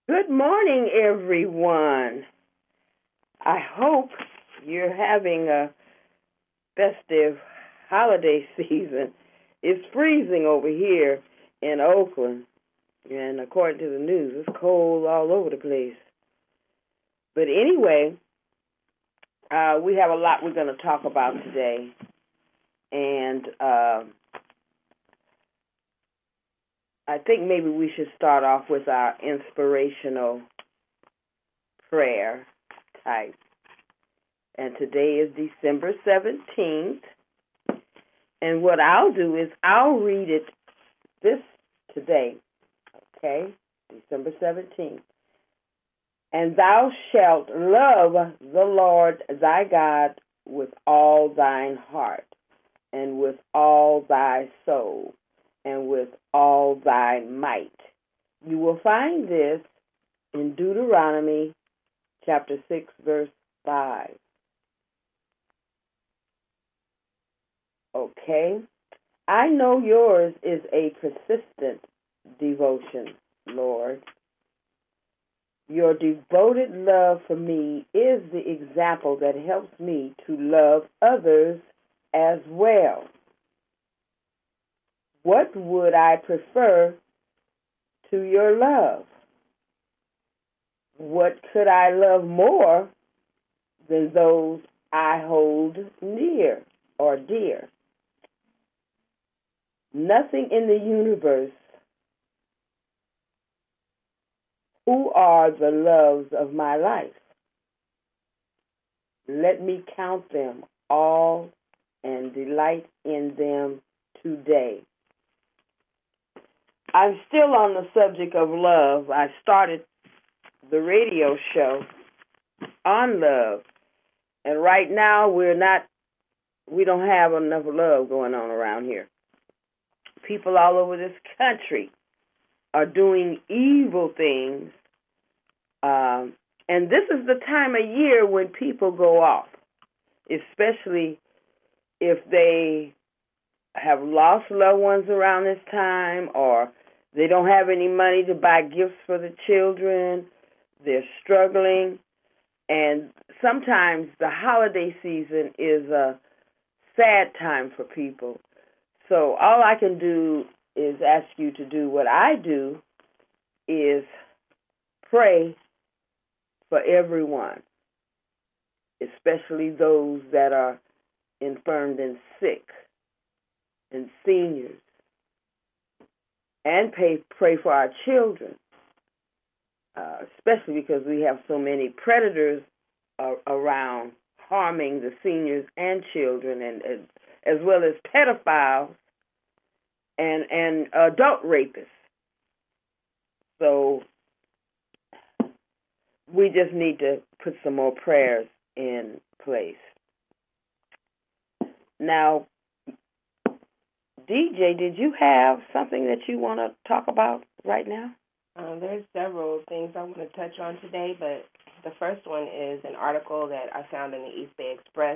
Good morning, everyone. I hope you're having a festive holiday season. It's freezing over here in Oakland, and according to the news, it's cold all over the place. But anyway, we have a lot we're going to talk about today, and I think maybe we should start off with our inspirational prayer type. And today is December 17th. And what I'll do is I'll read it this today, okay, December 17th. And thou shalt love the Lord thy God with all thine heart, and with all thy soul, and with all thy might. You will find this in Deuteronomy chapter 6, verse 5. Okay? I know yours is a persistent devotion, Lord. Your devoted love for me is the example that helps me to love others as well. What would I prefer to your love? What could I love more than those I hold near or dear? Nothing in the universe. Who are the loves of my life? Let me count them all and delight in them today. I'm still on the subject of love. I started the radio show on love, and right now we don't have enough love going on around here. People all over this country are doing evil things, and this is the time of year when people go off, especially if they have lost loved ones around this time, or they don't have any money to buy gifts for the children. They're struggling, and sometimes the holiday season is a sad time for people. So all I can do is ask you to do what I do, is pray for everyone, especially those that are infirmed and sick and seniors, and pray for our children, especially because we have so many predators around harming the seniors and children, and as well as pedophiles and adult rapists. So we just need to put some more prayers in place. Now, DJ, did you have something that you want to talk about right now? There's several things I want to touch on today, but the first one is an article that I found in the East Bay Express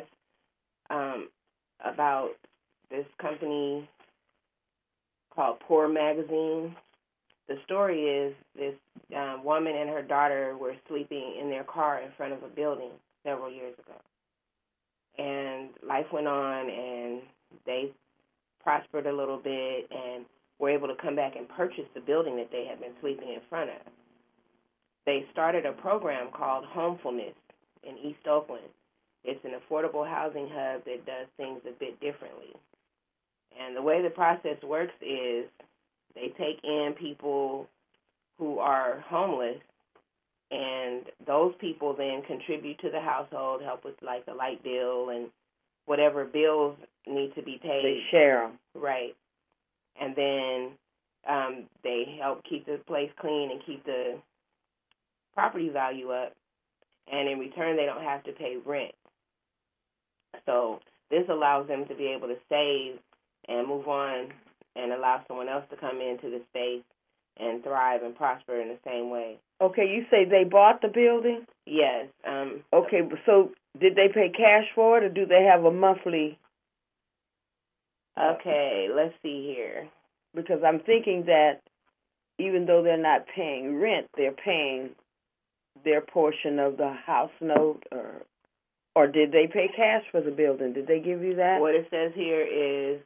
about this company called Poor Magazine. The story is this woman and her daughter were sleeping in their car in front of a building several years ago. And life went on, and they prospered a little bit and were able to come back and purchase the building that they had been sleeping in front of. They started a program called Homefulness in East Oakland. It's an affordable housing hub that does things a bit differently. And the way the process works is they take in people who are homeless, and those people then contribute to the household, help with like the light bill and whatever bills need to be paid. They share them. Right. And then they help keep the place clean and keep the property value up. And in return, they don't have to pay rent. So this allows them to be able to save and move on and allow someone else to come into the space and thrive and prosper in the same way. Okay, you say they bought the building? Yes. Okay, so did they pay cash for it, or do they have a monthly? Okay, let's see here. Because I'm thinking that even though they're not paying rent, they're paying their portion of the house note, or did they pay cash for the building? Did they give you that? What it says here is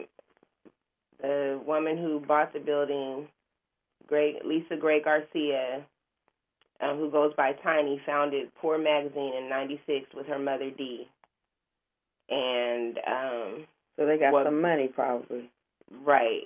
the woman who bought the building, Lisa Gray Garcia, who goes by Tiny, founded Poor Magazine in '96 with her mother Dee. And so they got some money, probably. Right.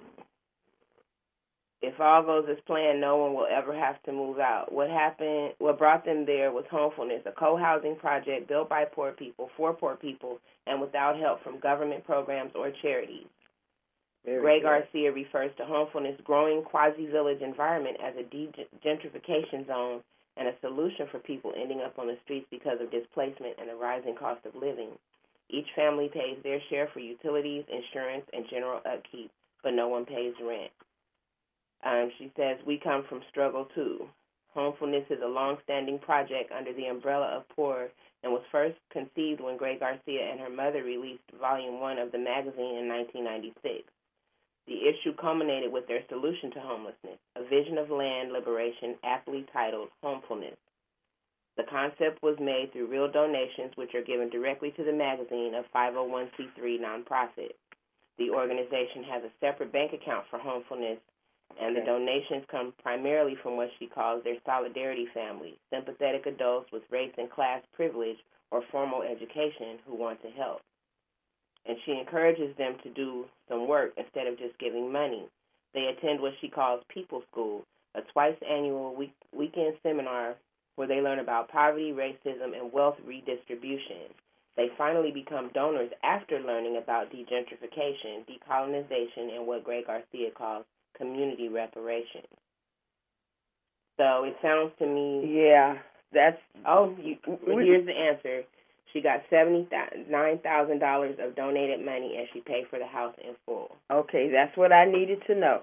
If all goes as planned, no one will ever have to move out. What brought them there was Homefulness, a co-housing project built by poor people, for poor people, and without help from government programs or charities. Gray Garcia refers to Homefulness' growing quasi-village environment as a de-gentrification zone and a solution for people ending up on the streets because of displacement and the rising cost of living. Each family pays their share for utilities, insurance, and general upkeep, but no one pays rent. She says, we come from struggle, too. Homefulness is a long-standing project under the umbrella of POOR and was first conceived when Gray Garcia and her mother released Volume 1 of the magazine in 1996. The issue culminated with their solution to homelessness, a vision of land liberation aptly titled Homefulness. The concept was made through real donations, which are given directly to the magazine, a 501c3 nonprofit. The organization has a separate bank account for Homefulness, and the donations come primarily from what she calls their solidarity family, sympathetic adults with race and class privilege or formal education who want to help. And she encourages them to do some work instead of just giving money. They attend what she calls People School, a twice-annual weekend seminar where they learn about poverty, racism, and wealth redistribution. They finally become donors after learning about degentrification, decolonization, and what Gray Garcia calls community reparations. So it sounds to me... Yeah, that's... here's the answer. She got $79,000 of donated money, and she paid for the house in full. Okay, that's what I needed to know.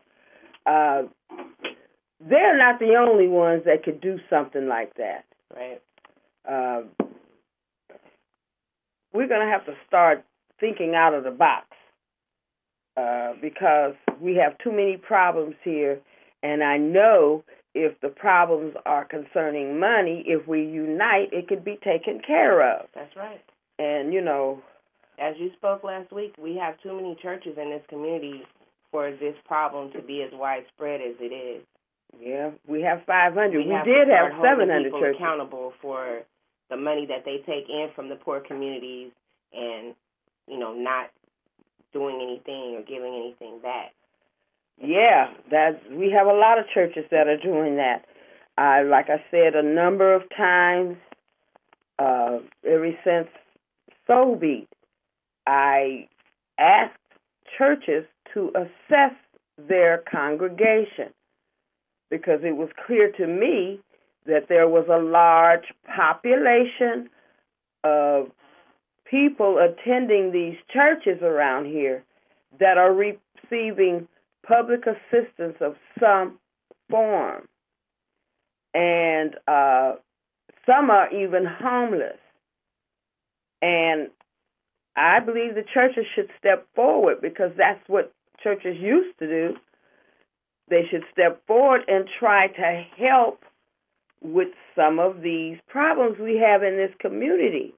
They're not the only ones that could do something like that. Right. We're going to have to start thinking out of the box because we have too many problems here, and I know if the problems are concerning money, if we unite, it could be taken care of. That's right. And, you know... As you spoke last week, we have too many churches in this community for this problem to be as widespread as it is. Yeah, we have 500. We did have 700 people churches. Accountable for the money that they take in from the poor communities and, you know, not doing anything or giving anything back. Yeah, we have a lot of churches that are doing that. Like I said, a number of times, ever since Soul Beat, I asked churches to assess their congregation because it was clear to me that there was a large population of people attending these churches around here that are receiving public assistance of some form. And some are even homeless. And I believe the churches should step forward because that's what churches used to do. They should step forward and try to help with some of these problems we have in this community.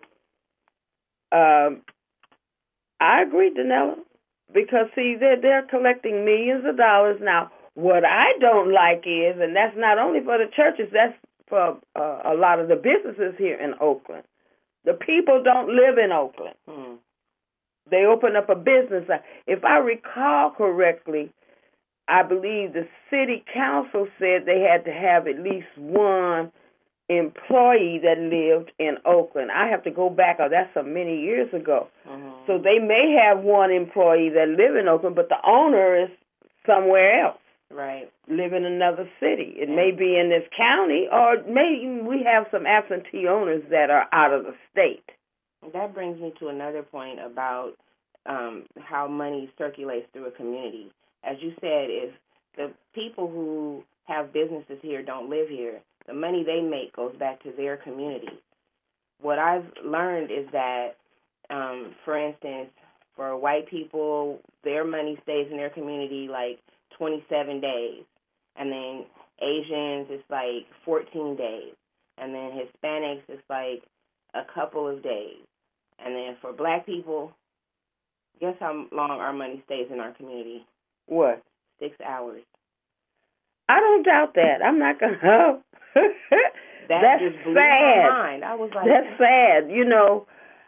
I agree, Danella, because, see, they're collecting millions of dollars. Now, what I don't like is, and that's not only for the churches, that's for a lot of the businesses here in Oakland. The people don't live in Oakland. They open up a business. If I recall correctly, I believe the city council said they had to have at least one employee that lived in Oakland. I have to go back. That's many years ago. So they may have one employee that live in Oakland, but the owner is somewhere else. Right. Live in another city. It may be in this county, or maybe we have some absentee owners that are out of the state. That brings me to another point about how money circulates through a community. As you said, if the people who have businesses here don't live here, the money they make goes back to their community. What I've learned is that, for instance, for white people, their money stays in their community like 27 days. And then Asians, it's like 14 days. And then Hispanics, it's like a couple of days. And then for black people, guess how long our money stays in our community? What? 6 hours. I don't doubt that. I'm not going to. That just blew my mind. I was like, that's sad. You know,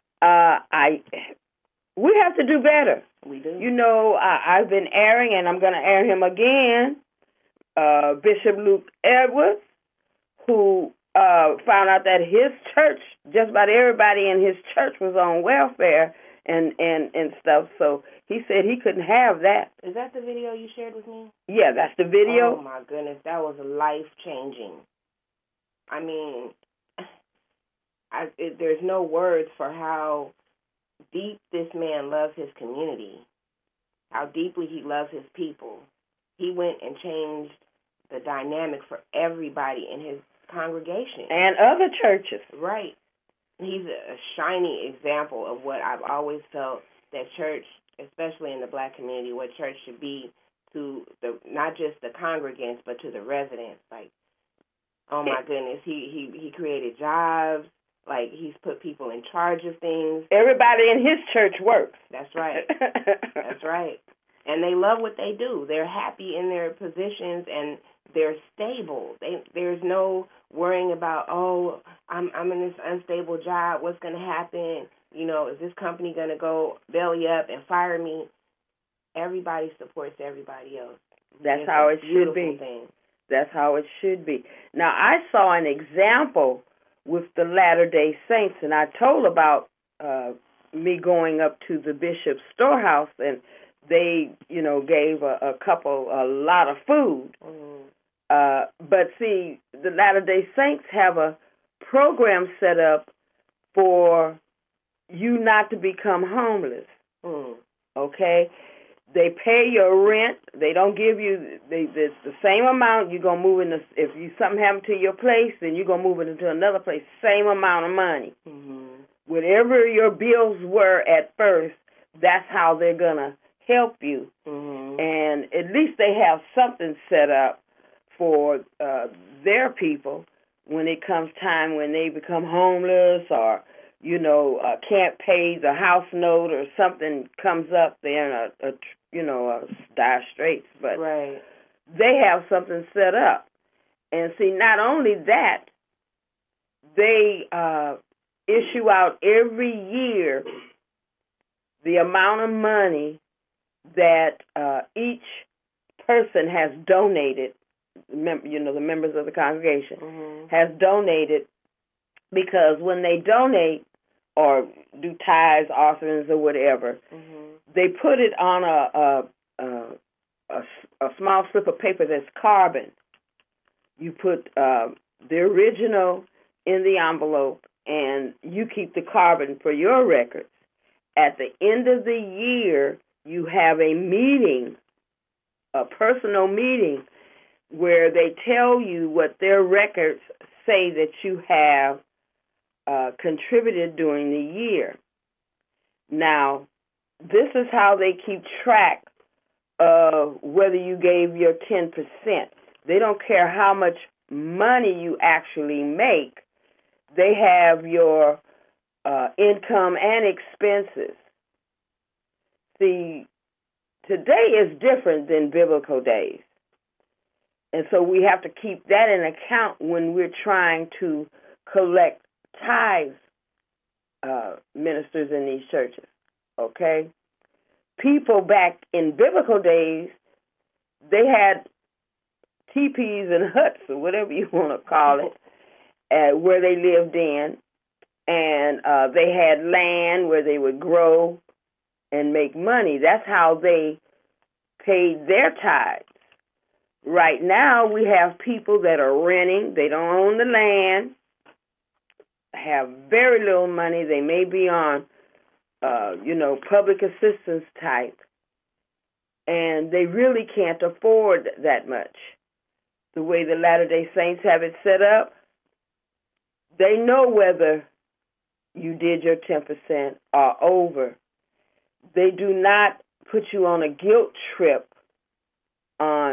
we have to do better. We do. You know, I've been airing, and I'm going to air him again, Bishop Luke Edwards, who found out that his church, just about everybody in his church was on welfare and stuff. So he said he couldn't have that. Is that the video you shared with me? Yeah, that's the video. Oh, my goodness. That was life-changing. I mean, there's no words for how deep this man loves his community, how deeply he loves his people. He went and changed the dynamic for everybody in his congregation. And other churches. Right. He's a shiny example of what I've always felt that church, especially in the black community, what church should be to not just the congregants, but to the residents. Like, oh my goodness, he created jobs. Like, he's put people in charge of things. Everybody in his church works. That's right. That's right. And they love what they do. They're happy in their positions, and they're stable. There's no worrying about, oh, I'm in this unstable job. What's going to happen? You know, is this company going to go belly up and fire me? Everybody supports everybody else. That's how it should be. That's how it should be. Now, I saw an example with the Latter-day Saints, and I told about me going up to the Bishop's storehouse, and they, you know, gave a lot of food. Mm-hmm. But see, the Latter-day Saints have a program set up for you not to become homeless. Okay? They pay your rent. They don't give you the same amount. You're going to move in. If something happened to your place, then you're going to move it into another place. Same amount of money. Mm-hmm. Whatever your bills were at first, that's how they're going to help you. Mm-hmm. And at least they have something set up for their people when it comes time when they become homeless or, you know, can't pay the house note or something comes up. They're in a dire straits. But right. They have something set up. And see, not only that, they issue out every year the amount of money that each person has donated, the members of the congregation, mm-hmm. has donated, because when they donate or do tithes, offerings, or whatever, mm-hmm. they put it on a small slip of paper that's carbon. You put the original in the envelope, and you keep the carbon for your records. At the end of the year, you have a meeting, a personal meeting, where they tell you what their records say that you have contributed during the year. Now, this is how they keep track of whether you gave your 10%. They don't care how much money you actually make. They have your income and expenses. See, today is different than biblical days. And so we have to keep that in account when we're trying to collect tithes, ministers in these churches, okay? People back in biblical days, they had teepees and huts, or whatever you want to call it, where they lived in, and they had land where they would grow and make money. That's how they paid their tithes. Right now, we have people that are renting. They don't own the land, have very little money. They may be on, public assistance type, and they really can't afford that much. The way the Latter-day Saints have it set up, they know whether you did your 10% or over. They do not put you on a guilt trip on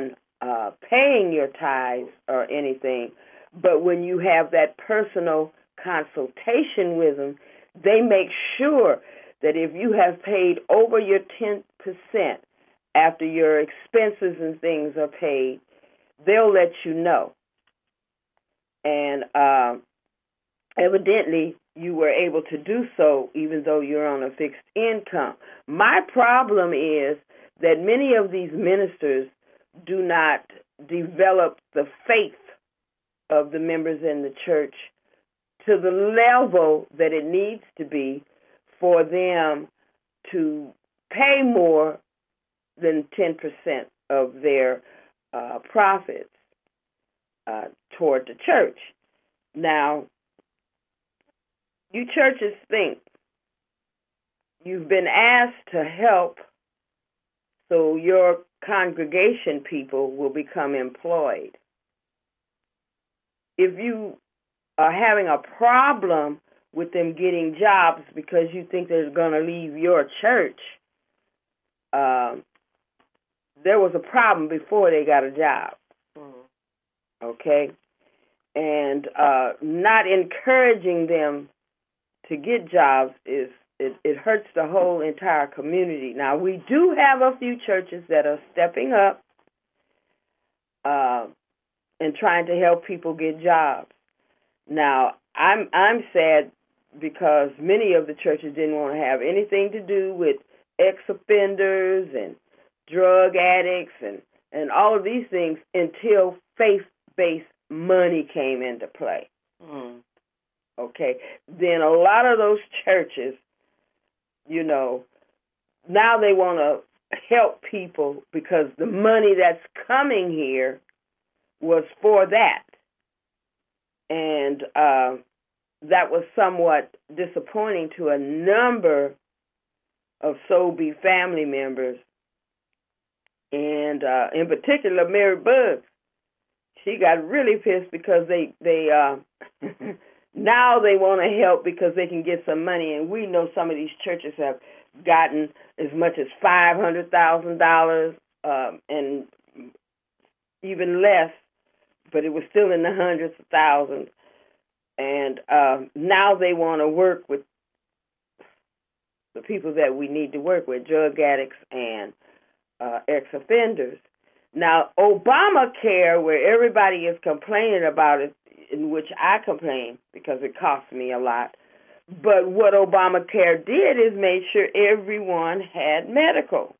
paying your tithes or anything. But when you have that personal consultation with them, they make sure that if you have paid over your 10% after your expenses and things are paid, they'll let you know. And evidently, you were able to do so even though you're on a fixed income. My problem is that many of these ministers do not develop the faith of the members in the church to the level that it needs to be for them to pay more than 10% of their profits toward the church. Now, you churches think you've been asked to help so your congregation people will become employed. If you are having a problem with them getting jobs because you think they're going to leave your church, there was a problem before they got a job. Okay? And not encouraging them to get jobs it hurts the whole entire community. Now, we do have a few churches that are stepping up and trying to help people get jobs. Now, I'm sad because many of the churches didn't want to have anything to do with ex-offenders and drug addicts and all of these things until faith-based money came into play. Okay, then a lot of those churches, now they want to help people because the money that's coming here was for that. And that was somewhat disappointing to a number of Sobey family members. And in particular, Mary Buggs. She got really pissed because they now they want to help because they can get some money. And we know some of these churches have gotten as much as $500,000 and even less, but it was still in the hundreds of thousands. And now they want to work with the people that we need to work with, drug addicts and ex-offenders. Now, Obamacare, where everybody is complaining about it, in which I complain because it costs me a lot, but what Obamacare did is made sure everyone had medical,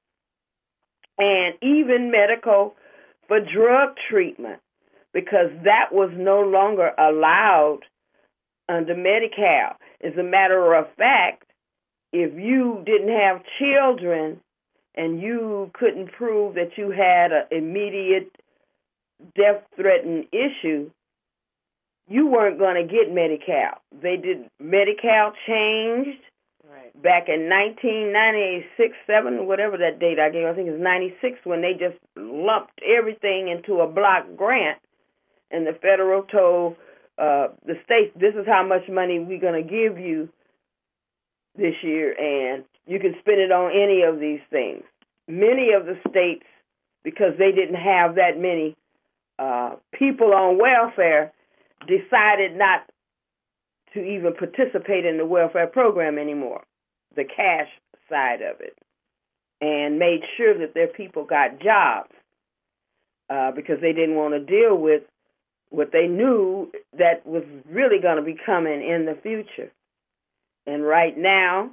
and even medical for drug treatment, because that was no longer allowed under Medi-Cal. As a matter of fact, if you didn't have children and you couldn't prove that you had an immediate death-threatening issue, you weren't going to get Medi-Cal. Medi-Cal changed back in 1996, 7, whatever that date I gave. I think it was 96 when they just lumped everything into a block grant, and the federal told the states, this is how much money we're going to give you this year, and you can spend it on any of these things. Many of the states, because they didn't have that many people on welfare, decided not to even participate in the welfare program anymore, the cash side of it, and made sure that their people got jobs because they didn't want to deal with what they knew that was really going to be coming in the future. And right now,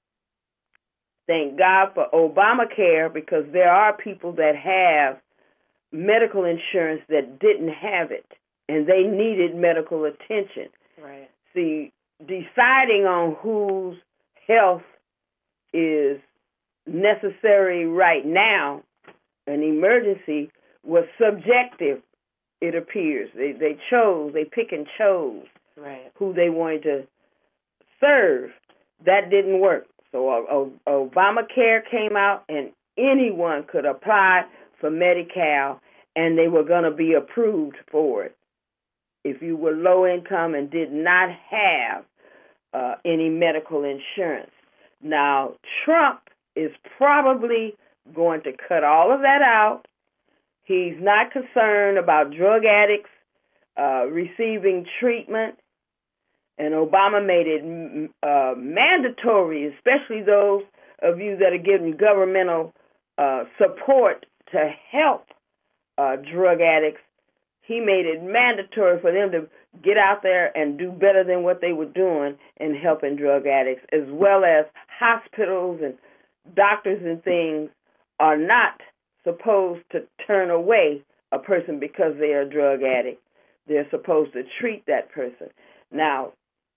thank God for Obamacare, because there are people that have medical insurance that didn't have it, and they needed medical attention. Right. See, deciding on whose health is necessary right now, an emergency, was subjective, it appears. They pick and chose who they wanted to serve. That didn't work. So Obamacare came out, and anyone could apply for Medi-Cal, and they were going to be approved for it if you were low income and did not have any medical insurance. Now, Trump is probably going to cut all of that out He's not concerned about drug addicts receiving treatment. And Obama made it mandatory, especially those of you that are getting governmental support to help drug addicts. He made it mandatory for them to get out there and do better than what they were doing in helping drug addicts, as well as hospitals and doctors and things are not supposed to turn away a person because they are a drug addict. They're supposed to treat that person. Now,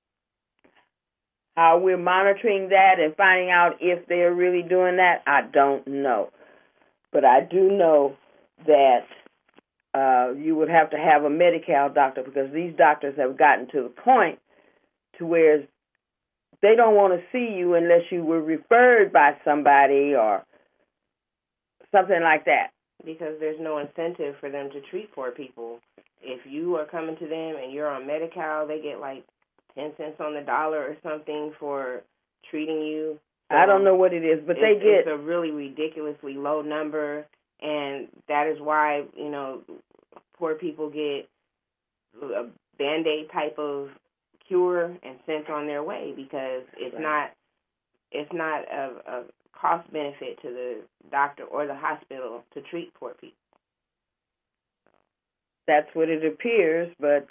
how we're monitoring that and finding out if they're really doing that, I don't know. But I do know that you would have to have a Medi-Cal doctor, because these doctors have gotten to the point to where they don't want to see you unless you were referred by somebody or something like that. Because there's no incentive for them to treat poor people. If you are coming to them and you're on Medi-Cal, they get like 10 cents on the dollar or something for treating you. So I don't know what it is, but it's a really ridiculously low number, and that is why, poor people get a Band-Aid type of cure and sent on their way, because it's not a cost benefit to the doctor or the hospital to treat poor people. That's what it appears, but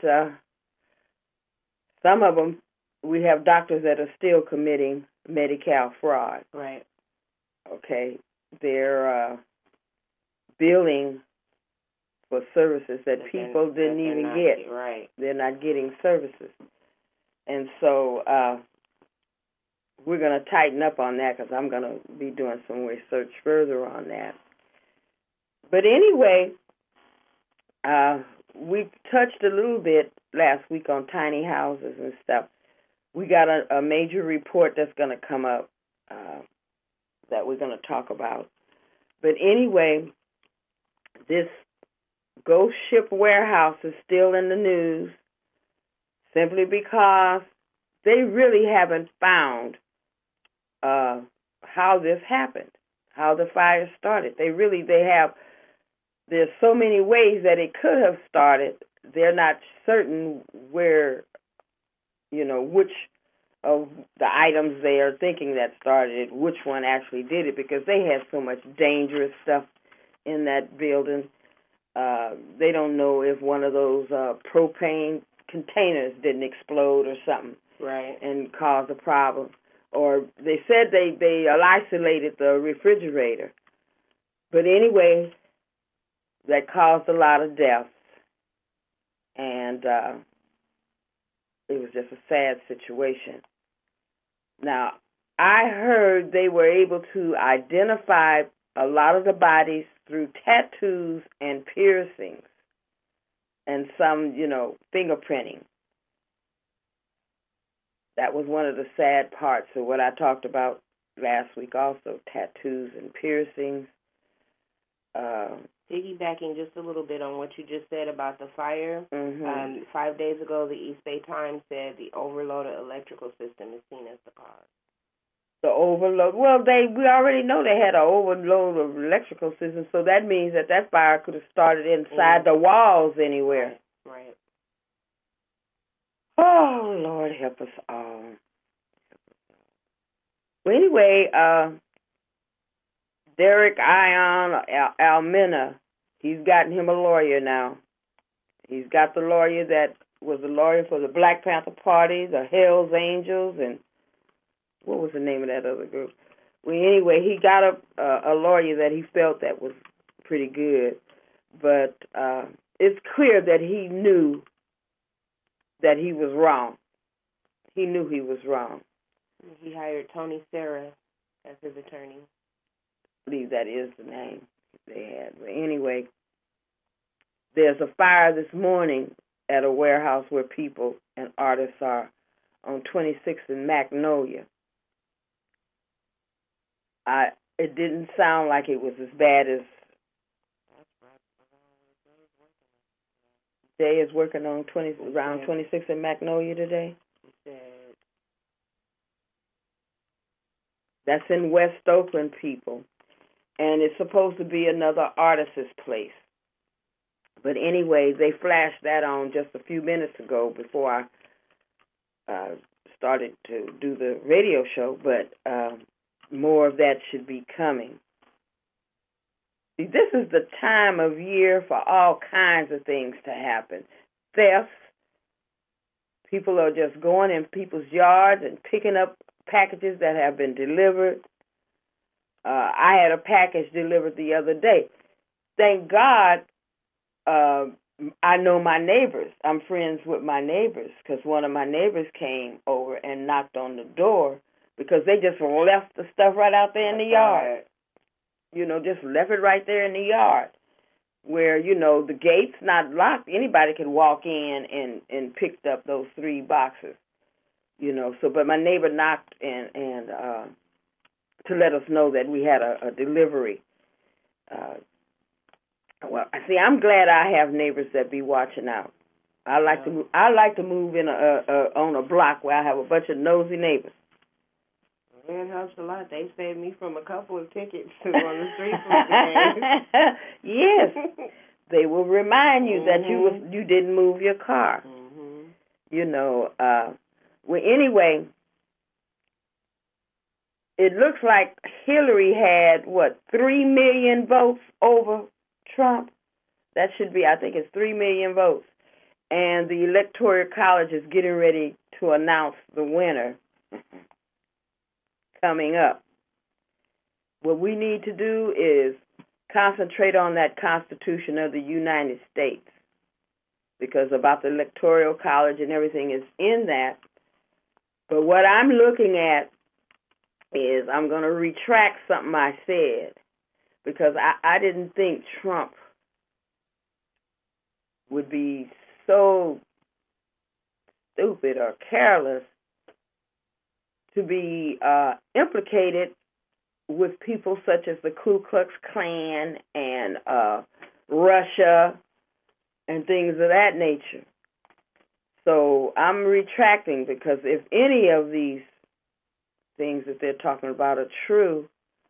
some of them, we have doctors that are still committing Medi-Cal fraud. Right. Okay. They're billing for services that people didn't even get. Right. They're not getting services. And so we're going to tighten up on that, because I'm going to be doing some research further on that. But anyway, we touched a little bit last week on tiny houses and stuff. We got a major report that's going to come up that we're going to talk about. But anyway, this ghost ship warehouse is still in the news simply because they really haven't found how this happened, how the fire started. There's so many ways that it could have started. They're not certain where, which of the items they are thinking that started it, which one actually did it, because they had so much dangerous stuff in that building. They don't know if one of those propane containers didn't explode or something, right, and cause a problem. Or they said they isolated the refrigerator. But anyway, that caused a lot of deaths. And it was just a sad situation. Now, I heard they were able to identify a lot of the bodies through tattoos and piercings and some, fingerprinting. That was one of the sad parts of what I talked about last week also, tattoos and piercings. Piggybacking just a little bit on what you just said about the fire, 5 days ago, the East Bay Times said the overloaded electrical system is seen as the cause. The overload? Well, we already know they had an overload of electrical system, so that means that fire could have started inside the walls anywhere. Right. Oh, Lord, help us all. Well, anyway, Derek Ion Almena, he's gotten him a lawyer now. He's got the lawyer that was a lawyer for the Black Panther Party, the Hells Angels, and what was the name of that other group? Well, anyway, he got a lawyer that he felt that was pretty good. But it's clear that he knew that he was wrong. He knew he was wrong. He hired Tony Serra as his attorney. I believe that is the name they had. But anyway, there's a fire this morning at a warehouse where people and artists are on 26th and Magnolia. It didn't sound like it was as bad as Jay is working on around 26th and Magnolia today. That's in West Oakland, people. And it's supposed to be another artist's place. But anyway, they flashed that on just a few minutes ago before I started to do the radio show. But more of that should be coming. See, this is the time of year for all kinds of things to happen. Thefts. People are just going in people's yards and picking up packages that have been delivered. I had a package delivered the other day. Thank God I know my neighbors. I'm friends with my neighbors because one of my neighbors came over and knocked on the door because they just left the stuff right out there in the yard. You know, just left it right there in the yard where, you know, the gate's not locked. Anybody can walk in and picked up those 3 boxes, you know. So, but my neighbor knocked and to let us know that we had a delivery. Well, see, I'm glad I have neighbors that be watching out. I like to move in on a block where I have a bunch of nosy neighbors. It helps a lot. They saved me from a couple of tickets on the street food Yes, they will remind you that you didn't move your car. Mm-hmm. You know. Well, anyway, it looks like Hillary had 3 million votes over Trump. That should be, I think, it's 3 million votes, and the Electoral College is getting ready to announce the winner. Coming up. What we need to do is concentrate on that Constitution of the United States, because about the Electoral College and everything is in that. But what I'm looking at is I'm going to retract something I said, because I didn't think Trump would be so stupid or careless to be implicated with people such as the Ku Klux Klan and Russia and things of that nature. So I'm retracting, because if any of these things that they're talking about are true,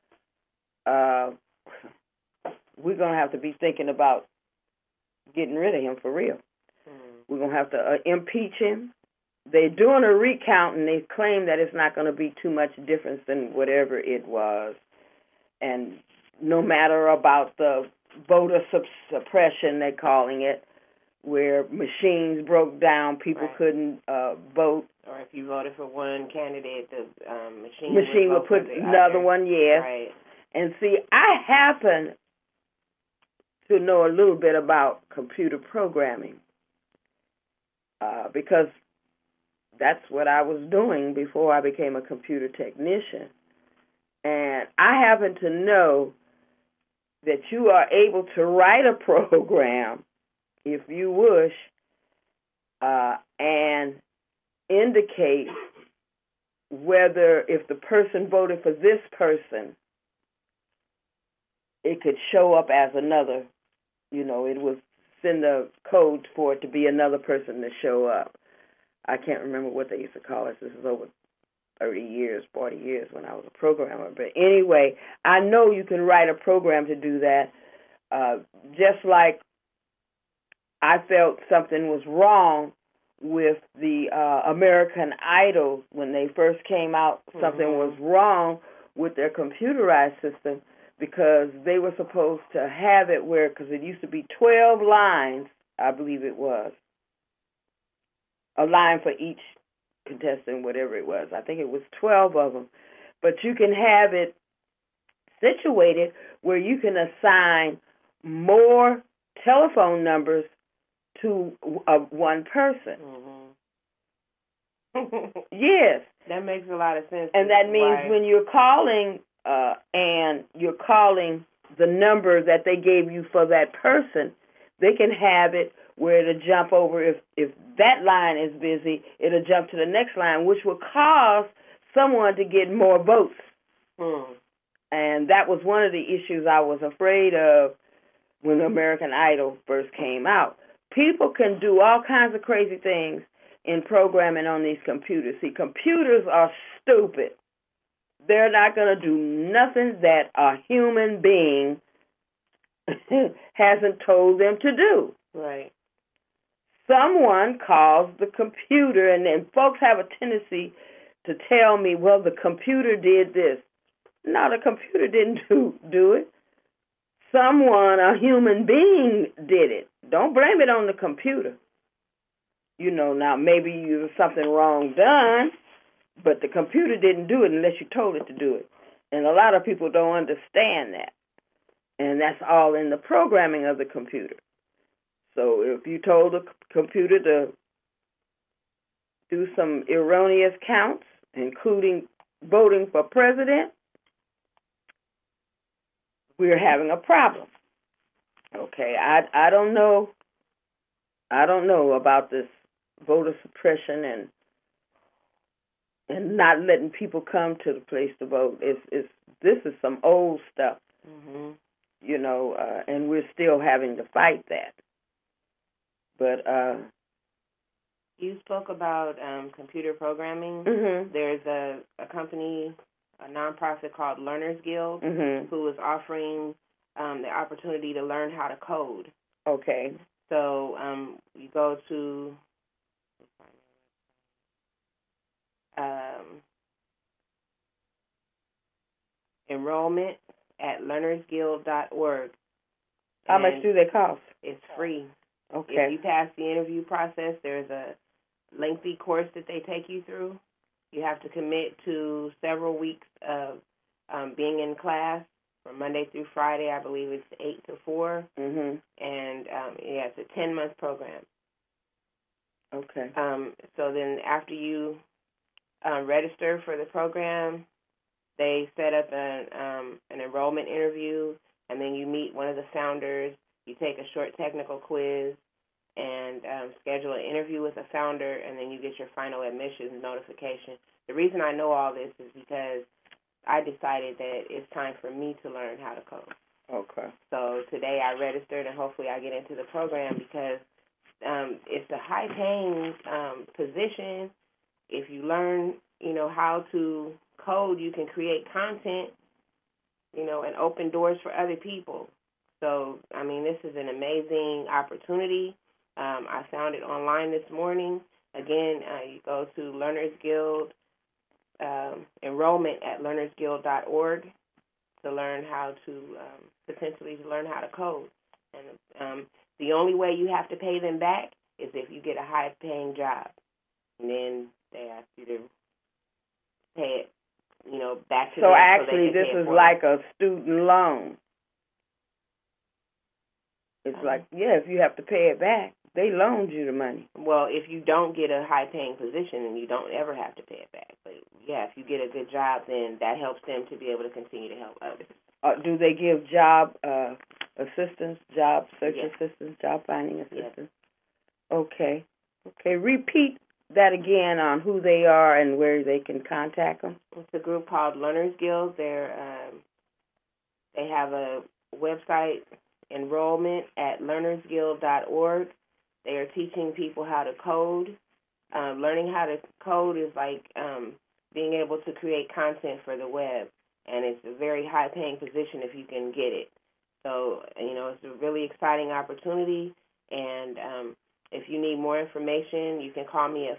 we're going to have to be thinking about getting rid of him for real. We're going to have to impeach him. They're doing a recount, and they claim that it's not going to be too much difference than whatever it was. And no matter about the voter suppression, they're calling it, where machines broke down, people couldn't vote. Or if you voted for one candidate, the machine would put another one, yes. Right. And see, I happen to know a little bit about computer programming because that's what I was doing before I became a computer technician. And I happen to know that you are able to write a program, if you wish, and indicate whether, if the person voted for this person, it could show up as another. You know, it would send the code for it to be another person to show up. I can't remember what they used to call it. This is over 30 years, 40 years when I was a programmer. But anyway, I know you can write a program to do that. Just like I felt something was wrong with the American Idol when they first came out. Something was wrong with their computerized system, because they were supposed to have it where, because it used to be 12 lines, I believe it was, a line for each contestant, whatever it was. I think it was 12 of them. But you can have it situated where you can assign more telephone numbers to one person. Yes. That makes a lot of sense. And that means when you're calling and you're calling the number that they gave you for that person, they can have it where it'll jump over. If that line is busy, it'll jump to the next line, which will cause someone to get more votes. And that was one of the issues I was afraid of when American Idol first came out. People can do all kinds of crazy things in programming on these computers. See, computers are stupid. They're not going to do nothing that a human being hasn't told them to do. Right. Someone calls the computer, and then folks have a tendency to tell me, well, the computer did this. No, the computer didn't do it. Someone, a human being, did it. Don't blame it on the computer. Now maybe there was something wrong done, but the computer didn't do it unless you told it to do it. And a lot of people don't understand that. And that's all in the programming of the computer. So if you told the computer to do some erroneous counts, including voting for president, we're having a problem. Okay, I don't know. I don't know about this voter suppression and not letting people come to the place to vote. This is some old stuff, and we're still having to fight that. But you spoke about computer programming. Mm-hmm. There's a company, a nonprofit called Learners Guild, who is offering the opportunity to learn how to code. Okay. So you go to enrollment at learnersguild.org. How much do they cost? It's free. Okay. If you pass the interview process, there's a lengthy course that they take you through. You have to commit to several weeks of being in class from Monday through Friday. I believe it's 8 to 4. Mm-hmm. And, it's a 10-month program. Okay. So then after you register for the program, they set up an enrollment interview, and then you meet one of the founders. You take a short technical quiz and schedule an interview with a founder, and then you get your final admissions notification. The reason I know all this is because I decided that it's time for me to learn how to code. Okay. So today I registered, and hopefully I get into the program because it's a high-paying position. If you learn, how to code, you can create content, and open doors for other people. So, this is an amazing opportunity. I found it online this morning. Again, you go to Learners Guild, enrollment at learnersguild.org to learn how to, potentially learn how to code. And the only way you have to pay them back is if you get a high-paying job. And then they ask you to pay it, back to them. So actually, this is like a student loan. It's like, if you have to pay it back, they loaned you the money. Well, if you don't get a high-paying position, then you don't ever have to pay it back. But, if you get a good job, then that helps them to be able to continue to help others. Do they give job assistance, job search assistance, job finding assistance? Yes. Okay. Repeat that again on who they are and where they can contact them. It's a group called Learners Guild. They have a website, enrollment at learnersguild.org. They are teaching people how to code. Learning how to code is like being able to create content for the web, and it's a very high-paying position if you can get it. So, it's a really exciting opportunity, and if you need more information, you can call me at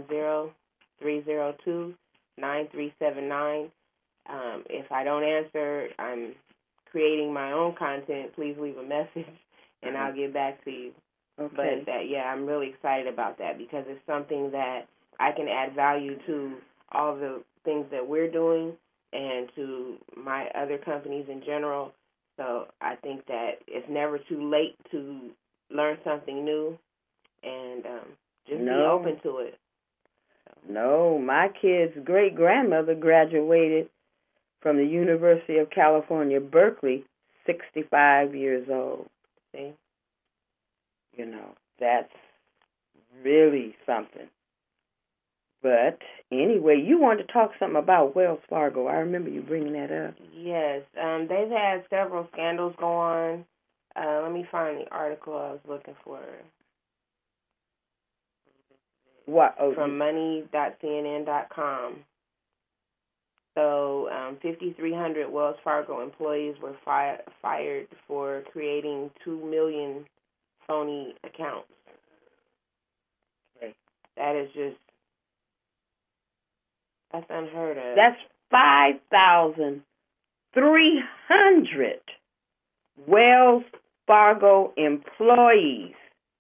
510-302-9379. If I don't answer, I'm creating my own content. Please leave a message, and I'll get back to you. Okay. But I'm really excited about that because it's something that I can add value to all the things that we're doing and to my other companies in general. So I think that it's never too late to learn something new and just be open to it. No, my kid's great-grandmother graduated from the University of California, Berkeley, 65 years old. See? That's really something. But anyway, you wanted to talk something about Wells Fargo. I remember you bringing that up. Yes. They've had several scandals go on. Let me find the article I was looking for. What? From money.cnn.com. So 5,300 Wells Fargo employees were fired for creating 2 million phony accounts. Okay. That is just, that's unheard of. That's 5,300 Wells Fargo employees.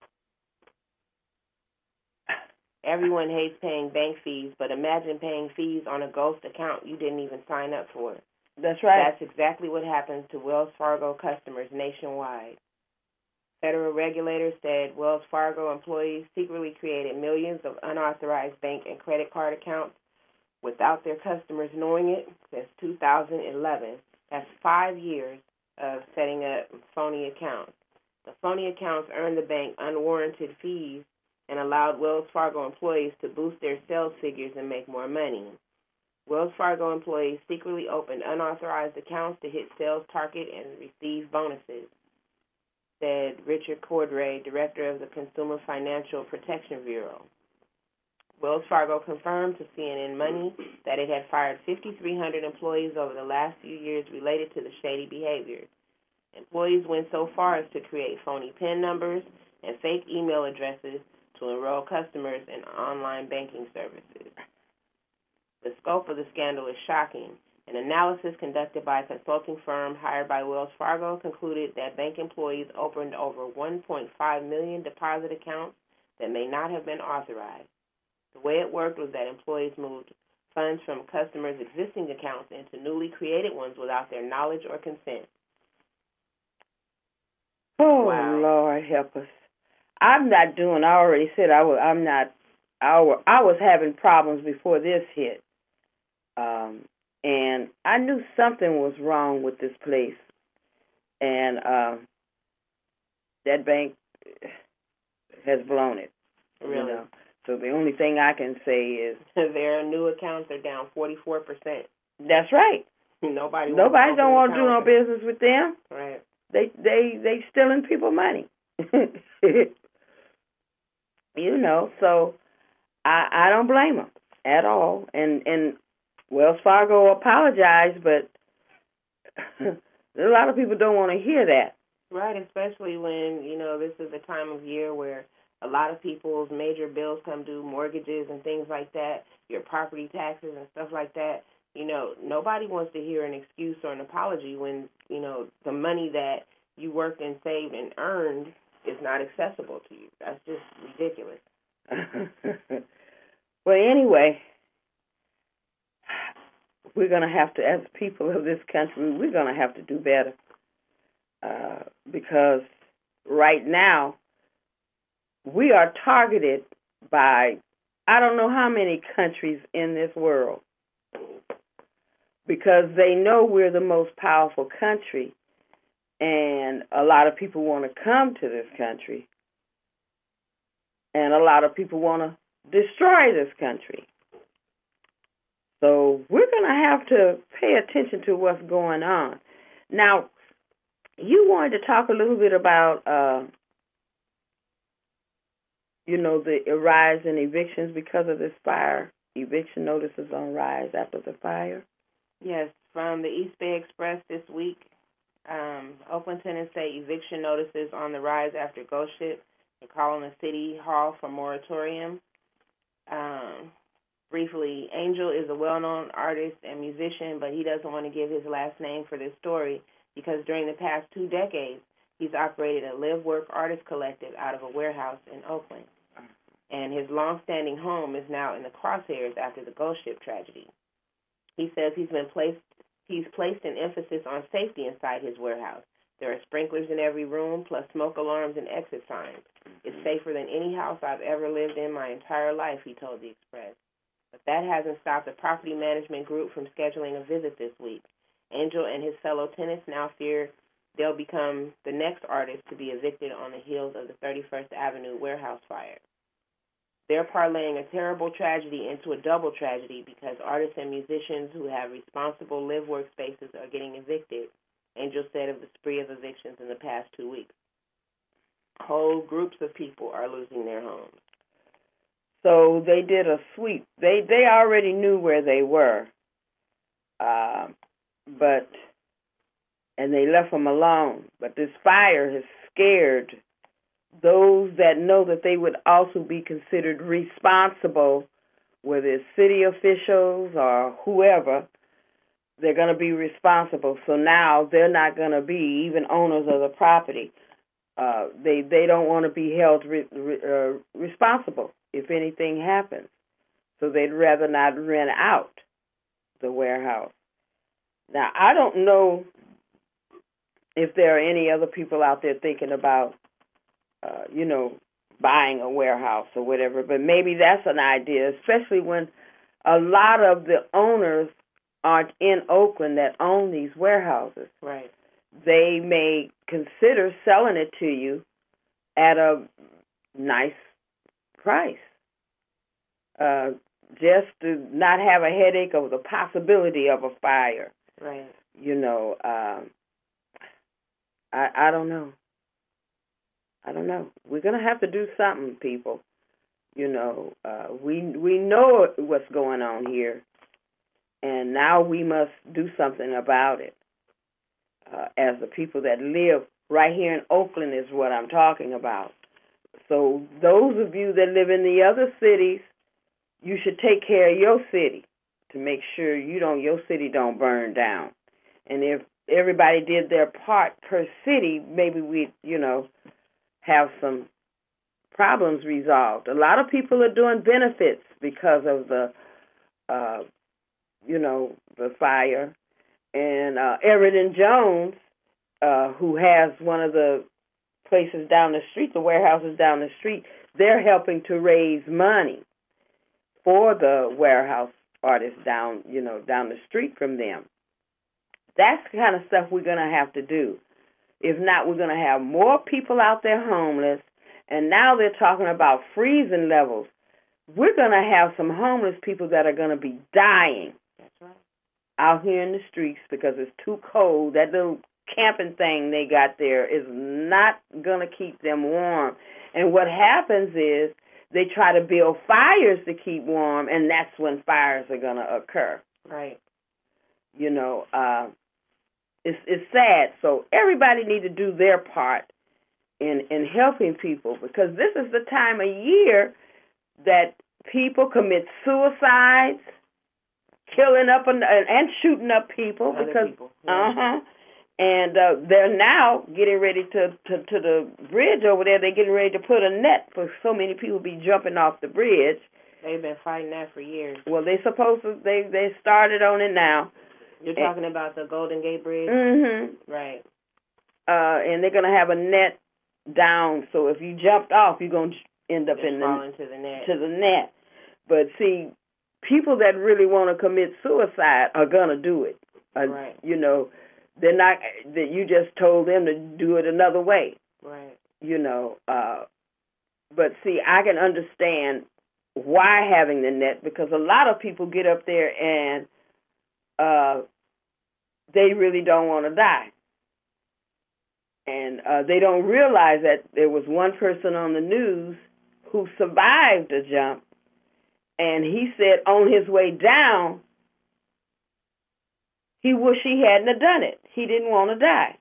Everyone hates paying bank fees, but imagine paying fees on a ghost account you didn't even sign up for. That's right. That's exactly what happens to Wells Fargo customers nationwide. Federal regulators said Wells Fargo employees secretly created millions of unauthorized bank and credit card accounts without their customers knowing it since 2011. That's 5 years of setting up phony accounts. The phony accounts earned the bank unwarranted fees and allowed Wells Fargo employees to boost their sales figures and make more money. Wells Fargo employees secretly opened unauthorized accounts to hit sales target and receive bonuses, said Richard Cordray, director of the Consumer Financial Protection Bureau. Wells Fargo confirmed to CNN Money that it had fired 5,300 employees over the last few years related to the shady behavior. Employees went so far as to create phony PIN numbers and fake email addresses to enroll customers in online banking services. The scope of the scandal is shocking. An analysis conducted by a consulting firm hired by Wells Fargo concluded that bank employees opened over 1.5 million deposit accounts that may not have been authorized. The way it worked was that employees moved funds from customers' existing accounts into newly created ones without their knowledge or consent. Oh, Wow. Lord, help us. I'm not doing, I already said I was having problems before this hit. And I knew something was wrong with this place. And that bank has blown it. Really? You know? So the only thing I can say is their new accounts are down 44%. That's right. Nobody don't want to do no business with them. Right. They stealing people money. You know, so I don't blame them at all. And Wells Fargo apologized, but a lot of people don't want to hear that. Right, especially when, you know, this is a time of year where a lot of people's major bills come due, mortgages and things like that, your property taxes and stuff like that. You know, nobody wants to hear an excuse or an apology when, you know, the money that you worked and saved and earned is not accessible to you. That's just ridiculous. Well, anyway, we're going to have to, as people of this country, we're going to have to do better. Because right now, we are targeted by I don't know how many countries in this world, because they know we're the most powerful country, and a lot of people want to come to this country, and a lot of people want to destroy this country. So we're going to have to pay attention to what's going on. Now, you wanted to talk a little bit about, the rise in evictions because of this fire. Eviction notices on rise after the fire. Yes, from the East Bay Express this week, Oakland tenants say eviction notices on the rise after Ghost Ship. They're calling the city hall for moratorium. Briefly, Angel is a well-known artist and musician, but he doesn't want to give his last name for this story because during the past 2 decades, he's operated a live-work artist collective out of a warehouse in Oakland. And his long-standing home is now in the crosshairs after the Ghost Ship tragedy. He says he's placed an emphasis on safety inside his warehouse. There are sprinklers in every room, plus smoke alarms and exit signs. It's safer than any house I've ever lived in my entire life, he told the Express. But that hasn't stopped the property management group from scheduling a visit this week. Angel and his fellow tenants now fear they'll become the next artist to be evicted on the heels of the 31st Avenue warehouse fire. They're parlaying a terrible tragedy into a double tragedy because artists and musicians who have responsible live workspaces are getting evicted, Angel said of the spree of evictions in the past 2 weeks. Whole groups of people are losing their homes. So they did a sweep. They already knew where they were, and they left them alone. But this fire has scared those that know that they would also be considered responsible, whether it's city officials or whoever, they're going to be responsible. So now they're not going to be even owners of the property. They don't want to be held responsible if anything happens. So they'd rather not rent out the warehouse. Now, I don't know if there are any other people out there thinking about, buying a warehouse or whatever, but maybe that's an idea, especially when a lot of the owners aren't in Oakland that own these warehouses. Right. They may consider selling it to you at a nice price, just to not have a headache of the possibility of a fire. Right. I don't know. We're going to have to do something, people. We know what's going on here, and now we must do something about it. As the people that live right here in Oakland is what I'm talking about. So those of you that live in the other cities, you should take care of your city to make sure your city don't burn down. And if everybody did their part per city, maybe we'd, have some problems resolved. A lot of people are doing benefits because of the fire. And Everett Jones, who has one of the places down the street, the warehouses down the street, they're helping to raise money for the warehouse artists down the street from them. That's the kind of stuff we're going to have to do. If not, we're going to have more people out there homeless, and now they're talking about freezing levels. We're going to have some homeless people that are going to be dying. That's right. Out here in the streets because it's too cold. That little camping thing they got there is not going to keep them warm. And what happens is they try to build fires to keep warm, and that's when fires are going to occur. Right. It's sad. So everybody need to do their part in helping people, because this is the time of year that people commit suicides, killing up and shooting up people. Yeah. And they're now getting ready to the bridge over there. They're getting ready to put a net for so many people be jumping off the bridge. They've been fighting that for years. Well, they started on it now. You're talking about the Golden Gate Bridge? Mm-hmm. Right. And they're going to have a net down, so if you jumped off, you're going to end up fall into the net. To the net. But see, people that really want to commit suicide are going to do it. Right. They're not, that you just told them to do it another way. Right. But see, I can understand why having the net, because a lot of people get up there and they really don't want to die. And they don't realize that there was one person on the news who survived the jump, and he said on his way down, he wished he hadn't have done it. He didn't want to die.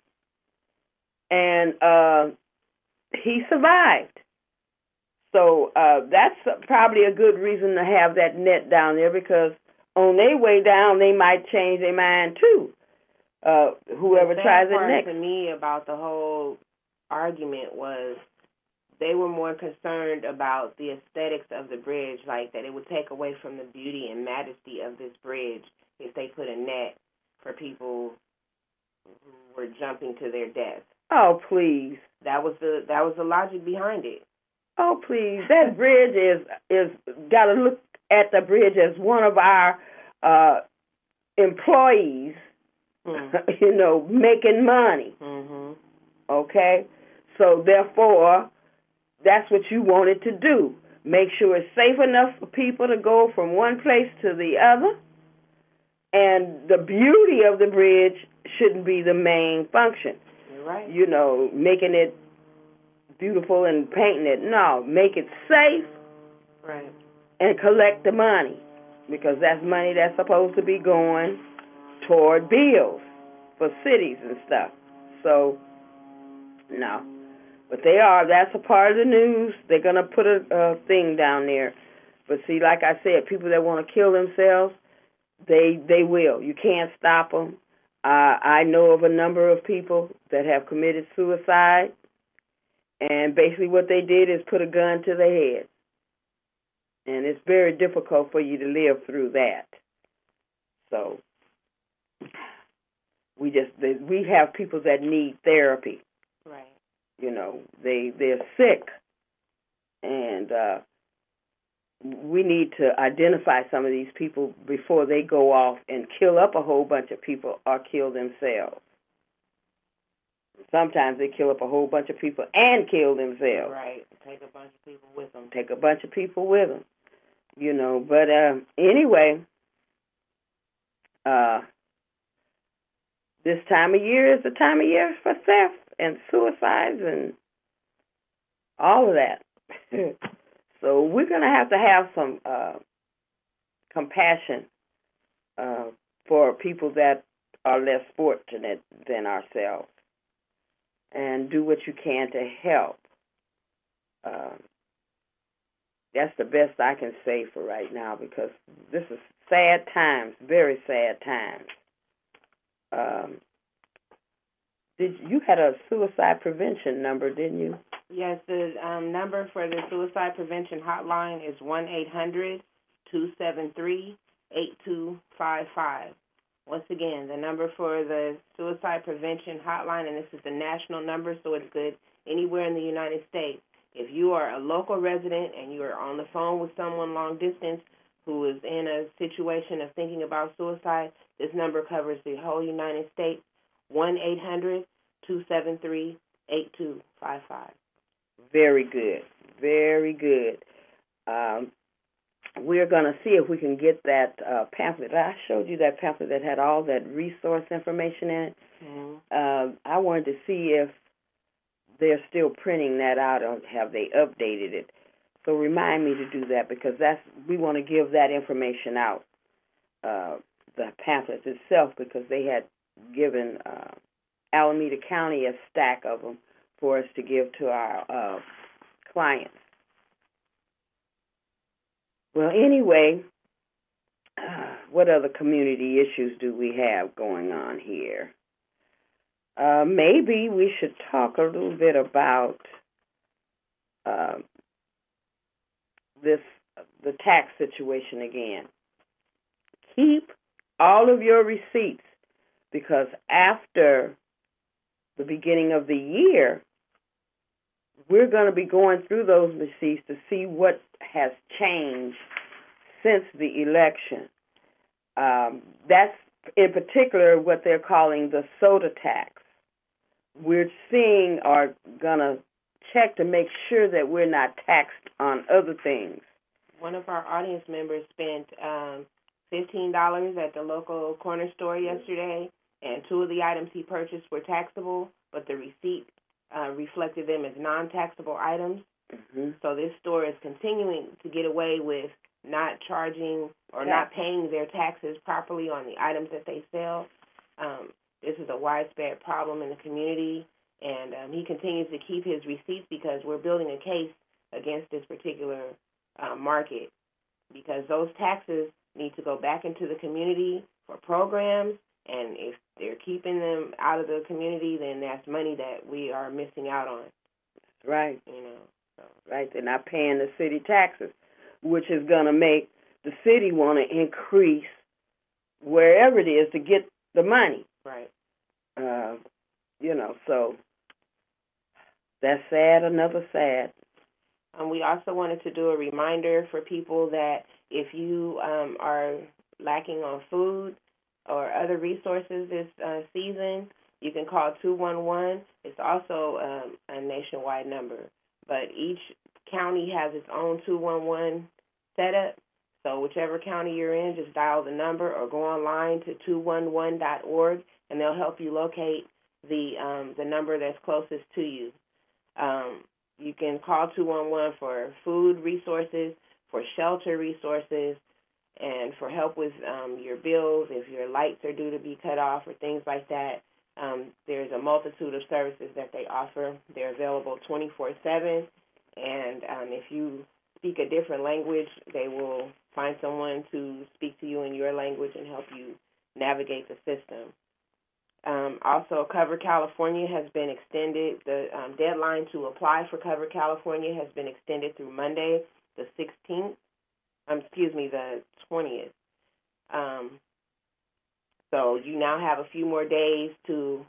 And he survived. So that's probably a good reason to have that net down there, because on their way down, they might change their mind too. Whoever tries it next. The to me about the whole argument was they were more concerned about the aesthetics of the bridge, like that it would take away from the beauty and majesty of this bridge if they put a net for people who were jumping to their death. Oh, please. That was the logic behind it. Oh, please. That bridge is got to look at the bridge as one of our employees, making money. Mm-hmm. Okay? So, therefore, that's what you wanted to do. Make sure it's safe enough for people to go from one place to the other. And the beauty of the bridge shouldn't be the main function. You're right. Making it beautiful and painting it. No, make it safe. Right. And collect the money, because that's money that's supposed to be going toward bills for cities and stuff. So, no. But that's a part of the news. They're going to put a thing down there. But see, like I said, people that want to kill themselves, they will. You can't stop them. I know of a number of people that have committed suicide, and basically what they did is put a gun to their head. And it's very difficult for you to live through that. So we have people that need therapy. Right. You know, they're sick, and we need to identify some of these people before they go off and kill up a whole bunch of people or kill themselves. Sometimes they kill up a whole bunch of people and kill themselves. Right. Take a bunch of people with them. You know, but anyway, this time of year is the time of year for theft and suicides and all of that. So we're going to have some compassion for people that are less fortunate than ourselves, and do what you can to help. That's the best I can say for right now, because this is sad times, very sad times. You had a suicide prevention number, didn't you? Yes, the number for the suicide prevention hotline is 1-800-273-8255. Once again, the number for the suicide prevention hotline, and this is the national number, so it's good anywhere in the United States. If you are a local resident and you are on the phone with someone long distance who is in a situation of thinking about suicide, this number covers the whole United States, 1-800-273-8255. Very good. Very good. We're going to see if we can get that pamphlet. I showed you that pamphlet that had all that resource information in it. Mm-hmm. I wanted to see if they're still printing that out or have they updated it. So remind me to do that, because we want to give that information out, the pamphlets itself, because they had given Alameda County a stack of them for us to give to our clients. Well, anyway, what other community issues do we have going on here? Maybe we should talk a little bit about the tax situation again. Keep all of your receipts, because after the beginning of the year, we're going to be going through those receipts to see what has changed since the election. That's in particular what they're calling the soda tax. We're seeing or going to check to make sure that we're not taxed on other things. One of our audience members spent $15 at the local corner store yesterday, and 2 of the items he purchased were taxable, but the receipt reflected them as non-taxable items. Mm-hmm. So this store is continuing to get away with not charging or not paying their taxes properly on the items that they sell. This is a widespread problem in the community, and he continues to keep his receipts because we're building a case against this particular market, because those taxes need to go back into the community for programs, and if they're keeping them out of the community, then that's money that we are missing out on. Right. You know. So. Right. They're not paying the city taxes, which is going to make the city want to increase wherever it is to get the money. Right. So that's sad, another sad. We also wanted to do a reminder for people that if you are lacking on food or other resources this season, you can call 211. It's also a nationwide number, but each county has its own 211 setup. So whichever county you're in, just dial the number or go online to 211.org, and they'll help you locate the number that's closest to you. You can call 211 for food resources, for shelter resources, and for help with your bills if your lights are due to be cut off or things like that. There's a multitude of services that they offer. They're available 24/7, and if you speak a different language, they will find someone to speak to you in your language and help you navigate the system. Also, Cover California has been extended. The deadline to apply for Cover California has been extended through Monday, the 16th. The 20th. So you now have a few more days to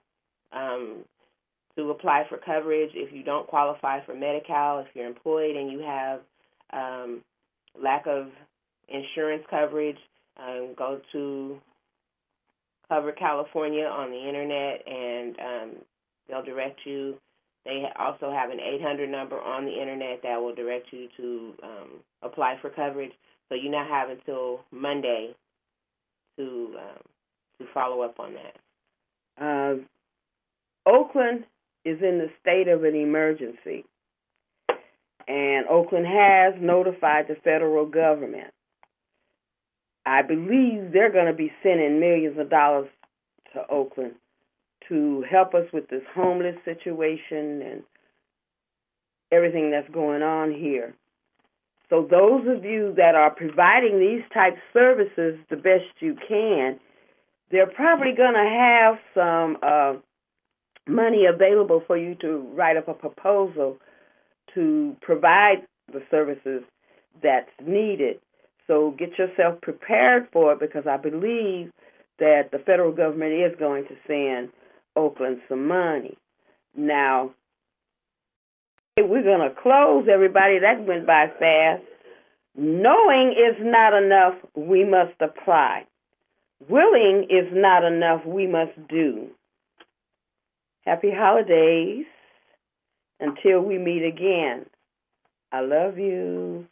apply for coverage. If you don't qualify for Medi-Cal, if you're employed and you have lack of insurance coverage, go to Cover California on the internet, and they'll direct you. They also have an 800 number on the internet that will direct you to apply for coverage. So you now have until Monday to follow up on that. Oakland is in the state of an emergency, and Oakland has notified the federal government. I believe they're going to be sending millions of dollars to Oakland to help us with this homeless situation and everything that's going on here. So those of you that are providing these types of services the best you can, they're probably going to have some money available for you to write up a proposal to provide the services that's needed. So get yourself prepared for it, because I believe that the federal government is going to send Oakland some money. Now, we're going to close, everybody. That went by fast. Knowing is not enough. We must apply. Willing is not enough. We must do. Happy holidays. Until we meet again. I love you.